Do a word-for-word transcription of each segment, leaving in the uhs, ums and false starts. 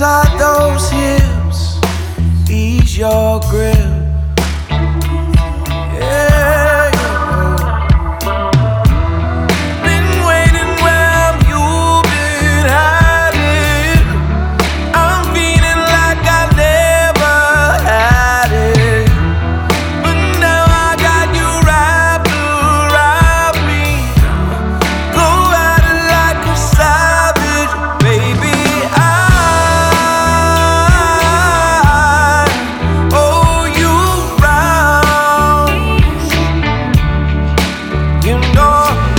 inside those hips, ease your grip. Yeah, yeah. Been waiting where you've been hiding. I'm feeling like I never had it, but now I got you wrapped around me. Go at it like a savage, baby. I owe you rounds. You know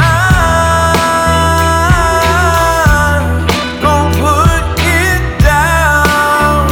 I'm gon' put it down.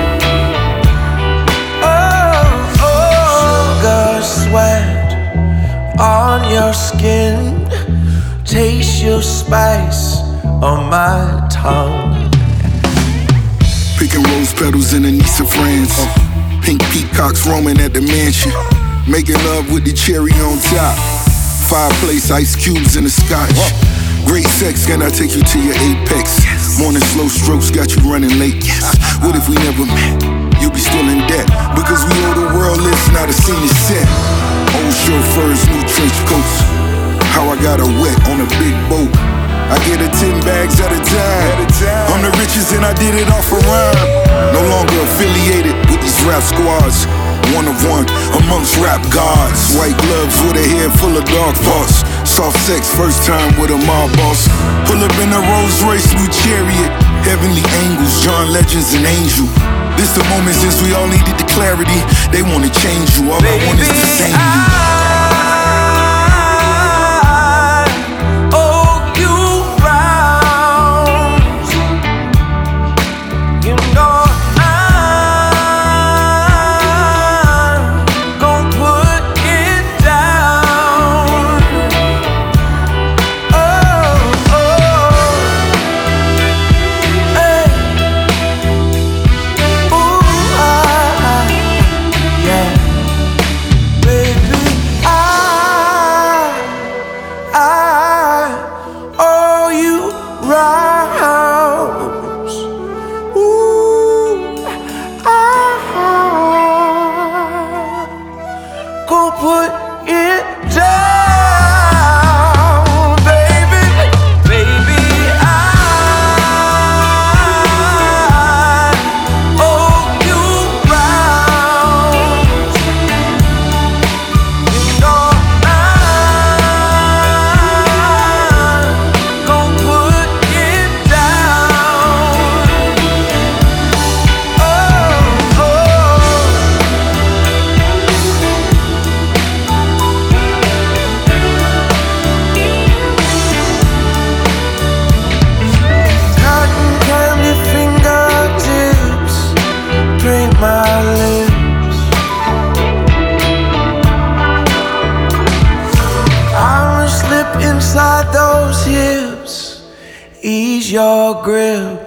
Oh, oh. Sugar sweat on your skin, taste your spice on my tongue. Picking rose petals in a niece of France. Pink peacocks roaming at the mansion. Making love with the cherry on top. Fireplace, ice cubes in the scotch. Great sex, can I take you to your apex? Morning slow strokes got you running late. What if we never met? You'll be still in debt, because we owe the world list, not a scene is set. Old chauffeurs, new trench coats. How I got her wet on a big boat. I get her ten bags at a time. I'm the richest and I did it off a rhyme. No longer affiliated with these rap squads. One of one amongst rap gods. White gloves with a head full of dog parts. Soft sex first time with a mob boss. Pull up in a Rolls Royce, new chariot. Heavenly angels, John Legends and Angel. This the moment since we all needed the clarity. They wanna change you, all I want is to save you. Go put it down, baby, baby. I owe you rounds. You know I'm gon' put it down. Oh, oh. My lips, I'ma slip inside those hips, ease your grip.